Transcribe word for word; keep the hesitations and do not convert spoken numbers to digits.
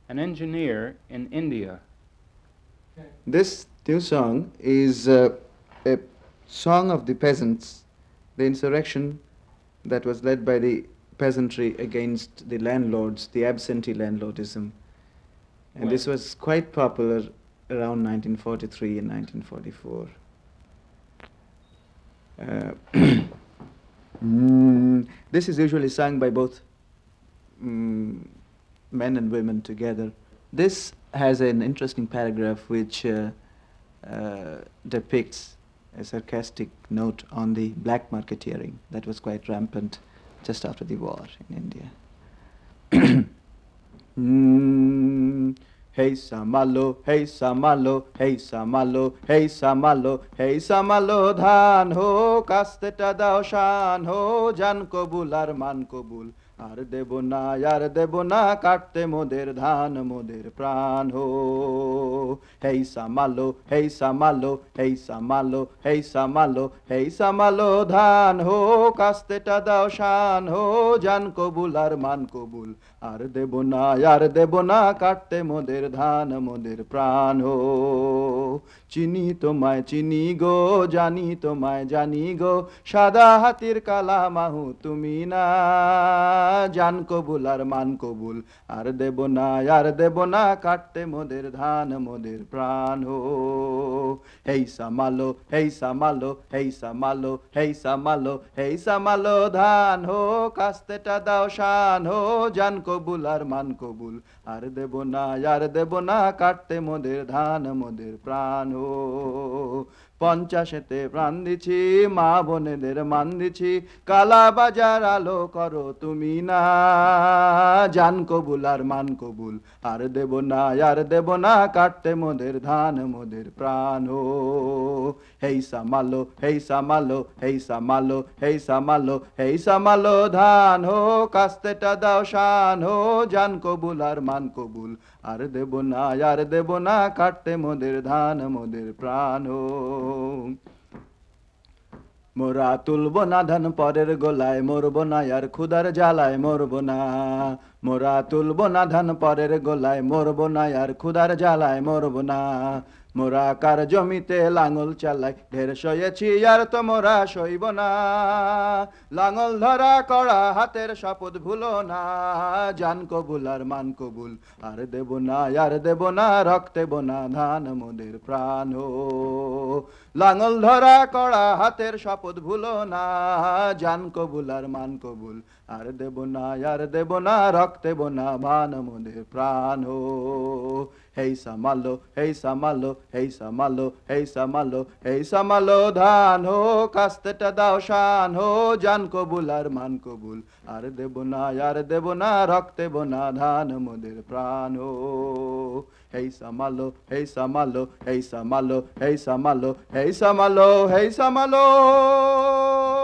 an engineer in India. This new song is uh, a song of the peasants, the insurrection that was led by the peasantry against the landlords, the absentee landlordism. And this When? was quite popular around nineteen forty-three and nineteen forty-four. Uh, mm, this is usually sung by both mm, men and women together. This has an interesting paragraph which uh, uh, depicts a sarcastic note on the black marketeering that was quite rampant just after the war in India. mm, Hey Samalo, hey Samalo, hey Samalo, hey Samalo, hey Samalo, ধান হো কাস্তেটা দাও শান হো জান কবুল আর মান কবুল আর দেব না আর দেব না কাটতে মোদের ধান মোদের প্রাণ হো হেই সামালো হেই সামালো হেই সামালো হেই সামালো হেই সামালো ধান হো কাস্তেটা দাও শান হো জান কবুল আর মান কবুল আর দেব না আর দেব না কাটতে মোদের ধান মোদের প্রাণ হো চিনি তোমায় চিনি গো জানি তোমায় জানি গো সাদা হাতির কালা মাহু তুমি না জান কবুল আর মান কবুল আর দেব না আর দেব না কাটতে মোদের ধান মোদের প্রাণ হো হেই সামালো হেই সামালো হেই সামালো হেই সামালো হেই সামালো ধান হো কাস্তেটা দাও শান হো জান কবুল আর মান কবুল আর দেব না আর দেব না কাটতে মোদের ধান মোদের প্রাণ হো পঞ্চাশেতে প্রাণ দিছি মা বোনেদের মান দিছি কালা বাজার আলো করো তুমি না জান কবুল আর মান কবুল আর দেব না আর দেব না কাটতে মোদের ধান মোদের প্রাণ হো হেই সামালো হেই সামালো হেই সামালো হেই সামালো হেই সামালো ধান হো কাস্তেটা দাও শান হো জান কবুল আর মান কবুল আর দেব না আর দেব না কাটতে মোদের ধান মোদের প্রাণ হো মোরা তুলব না ধান পরের গোলায় মরব না আর ক্ষুধার জ্বালায় মরব না মোরা তুলব না ধান পরের গোলায় মরব না আর ক্ষুধার জ্বালায় মরব না মোরা কার জমিতে লাঙল চালাই ঢের সয়েছি আর তো মোরা সইব না লাঙল ধরা করা হাতের শপথ ভুলো না জান কবুল আর মান কবুল আর দেব না আর দেব না রক্তে বোনা ধান মোদের প্রাণ হো লাঙল ধরা করা হাতের শপথ ভুলো না জান কবুল আর মান কবুল আর দেব না আর দেব না রক্তে বোনা মান মোদের প্রাণ হো হেই সামালো হেই সামালো হেই সামালো হেই সামালো হেই সামালো ধান হো কাস্তেটা দাও শান হো জান কবুল আর মান কবুল আর দেব না আর দেব না রক্তে বোনা ধান মোদের প্রাণ হো হেই সামালো হেই সামালো হেই সামালো হেই সামালো হেই সামালো হেই সামালো